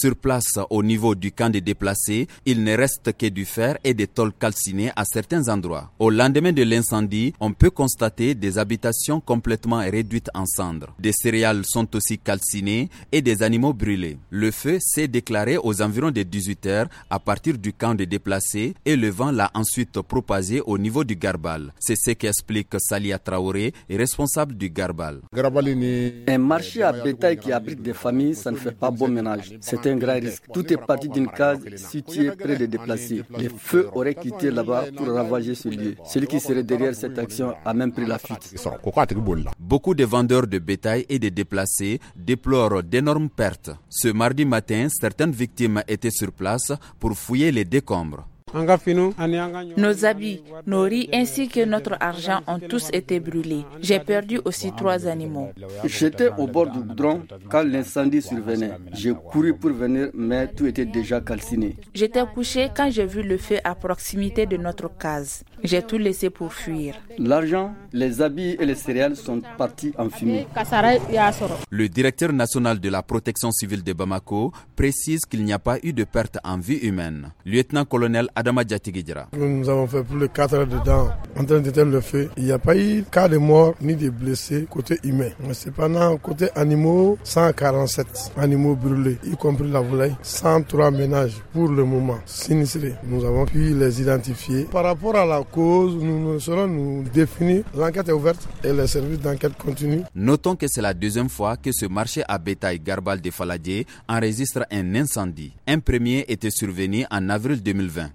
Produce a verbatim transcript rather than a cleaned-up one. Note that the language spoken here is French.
Sur place, au niveau du camp des déplacés, il ne reste que du fer et des tôles calcinées à certains endroits. Au lendemain de l'incendie, on peut constater des habitations complètement réduites en cendres. Des céréales sont aussi calcinées et des animaux brûlés. Le feu s'est déclaré aux environs de dix-huit heures à partir du camp des déplacés et le vent l'a ensuite propagé au niveau du Garbal. C'est ce qu'explique Salia Traoré, responsable du Garbal. Un marché à bétail qui abrite des familles, ça ne fait pas bon ménage. C'est un grand risque. Tout est parti d'une case située près des déplacés. Les feux auraient quitté là-bas pour ravager ce lieu. Celui qui serait derrière cette action a même pris la fuite. Beaucoup de vendeurs de bétail et de déplacés déplorent d'énormes pertes. Ce mardi matin, certaines victimes étaient sur place pour fouiller les décombres. Nos habits, nos riz ainsi que notre argent ont tous été brûlés. J'ai perdu aussi trois animaux. J'étais au bord du goudron quand l'incendie survenait. J'ai couru pour venir, mais tout était déjà calciné. J'étais couché quand j'ai vu le feu à proximité de notre case. J'ai tout laissé pour fuir. L'argent, les habits et les céréales sont partis en fumée. Le directeur national de la protection civile de Bamako précise qu'il n'y a pas eu de perte en vie humaine. Lieutenant-colonel Adama Diatigidjara. Nous avons fait plus de quatre heures dedans en train d'éteindre le feu. Il n'y a pas eu de cas de mort ni de blessés côté humain. Mais cependant, côté animaux, cent quarante-sept animaux brûlés, y compris la volaille, cent trois ménages pour le moment sinistrés. Nous avons pu les identifier. Par rapport à la cause, nous saurons nous définir. L'enquête est ouverte et les services d'enquête continuent. Notons que c'est la deuxième fois que ce marché à bétail Garbal de Faladié enregistre un incendie. Un premier était survenu en avril deux mille vingt.